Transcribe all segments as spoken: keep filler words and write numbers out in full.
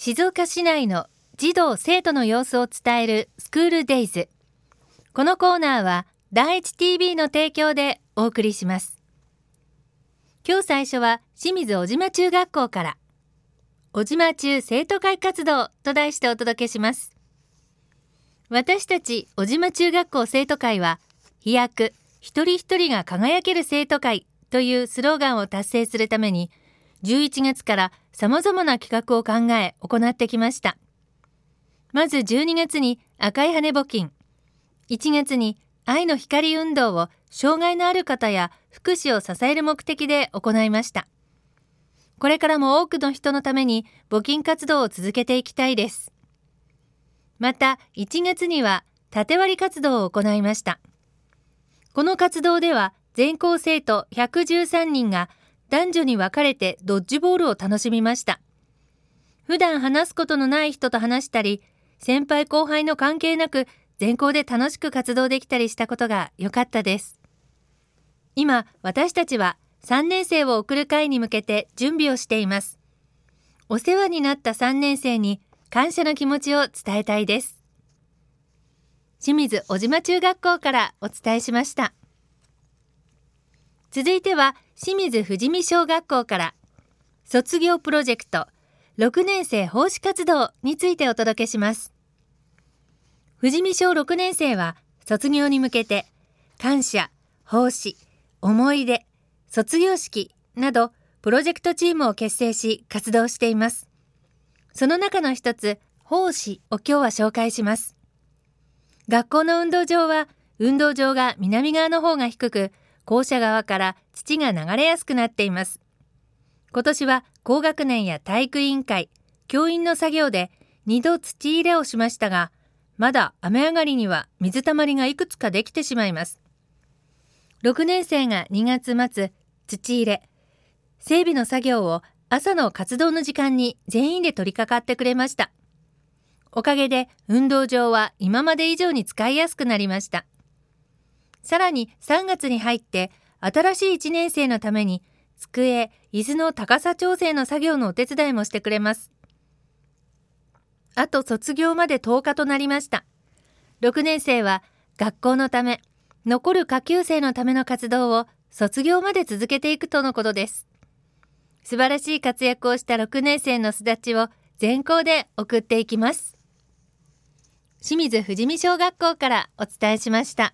静岡市内の児童生徒の様子を伝えるスクールデイズ。このコーナーは第一 ティービー の提供でお送りします。今日最初は清水小島中学校から小島中生徒会活動と題してお届けします。私たち小島中学校生徒会は飛躍一人一人が輝ける生徒会というスローガンを達成するためにじゅういちがつから様々な企画を考え行ってきました。まずじゅうにがつに赤い羽募金、いちがつに愛の光運動を障害のある方や福祉を支える目的で行いました。これからも多くの人のために募金活動を続けていきたいです。またいちがつには縦割り活動を行いました。この活動では全校生徒ひゃくじゅうさんにんが男女に分かれてドッジボールを楽しみました。普段話すことのない人と話したり、先輩後輩の関係なく全校で楽しく活動できたりしたことが良かったです。今、私たちはさんねん生を送る会に向けて準備をしています。お世話になったさんねん生に感謝の気持ちを伝えたいです。清水小島中学校からお伝えしました。続いては清水富士見小学校から卒業プロジェクトろくねん生奉仕活動についてお届けします。富士見小ろくねん生は卒業に向けて感謝、奉仕、思い出、卒業式などプロジェクトチームを結成し活動しています。その中の一つ、奉仕を今日は紹介します。学校の運動場は運動場が南側の方が低く、校舎側から土が流れやすくなっています。今年は高学年や体育委員会、教員の作業でにど土入れをしましたが、まだ雨上がりには水たまりがいくつかできてしまいます。ろくねん生がにがつ末、土入れ、整備の作業を朝の活動の時間に全員で取り掛かってくれました。おかげで運動場は今まで以上に使いやすくなりました。さらにさんがつに入って新しいいちねん生のために机、椅子の高さ調整の作業のお手伝いもしてくれます。あと卒業までとおかとなりました。ろくねん生は学校のため、残る下級生のための活動を卒業まで続けていくとのことです。素晴らしい活躍をしたろくねん生の巣立ちを全校で送っていきます。清水富士見小学校からお伝えしました。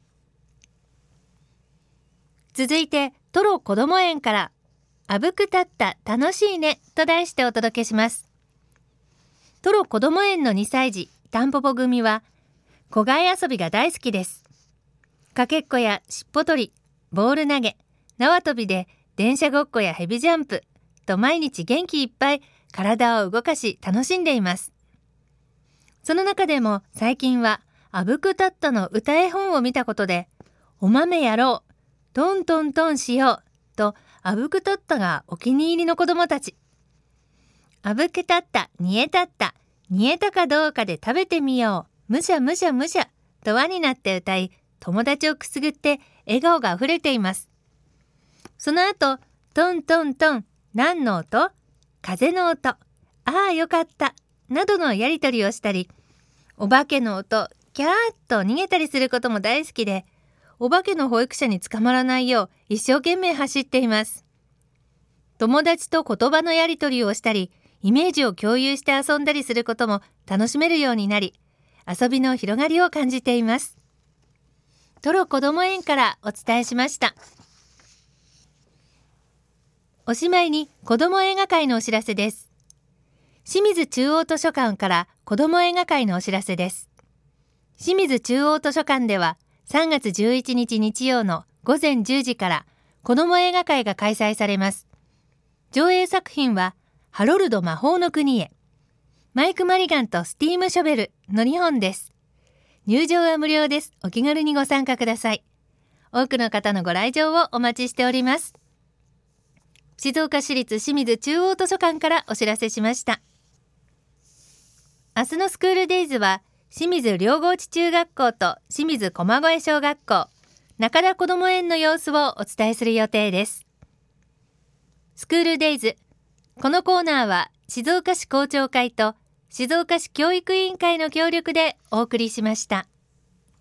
続いてトロこども園からあぶくたった楽しいねと題してお届けします。トロこども園のにさい児たんぽぽ組は小貝遊びが大好きです。かけっこやしっぽ取り、ボール投げ、縄跳びで電車ごっこやヘビジャンプと毎日元気いっぱい体を動かし楽しんでいます。その中でも最近はあぶくたったの歌絵本を見たことで、お豆やろう、トントントンしようとあぶくたったがお気に入りの子供たち。あぶくたった、煮えたった、煮えたかどうかで食べてみよう、むしゃむしゃむしゃと輪になって歌い、友達をくすぐって笑顔があふれています。その後、トントントン、何の音？風の音、ああよかった、などのやりとりをしたり、お化けの音、キャーッと逃げたりすることも大好きで、お化けの保育者に捕まらないよう一生懸命走っています。友達と言葉のやりとりをしたり、イメージを共有して遊んだりすることも楽しめるようになり、遊びの広がりを感じています。トロこども園からお伝えしました。おしまいに子ども映画会のお知らせです。清水中央図書館から子ども映画会のお知らせです。清水中央図書館ではさんがつじゅういちにち日曜のごぜんじゅうじから子ども映画会が開催されます。上映作品はハロルド魔法の国へ、マイク・マリガンとスティーム・ショベルのにほんです。入場は無料です。お気軽にご参加ください。多くの方のご来場をお待ちしております。静岡市立清水中央図書館からお知らせしました。明日のスクールデイズは清水両河内中学校と清水駒越小学校、中田こども園の様子をお伝えする予定です。スクールデイズ、このコーナーは静岡市公聴会と静岡市教育委員会の協力でお送りしました。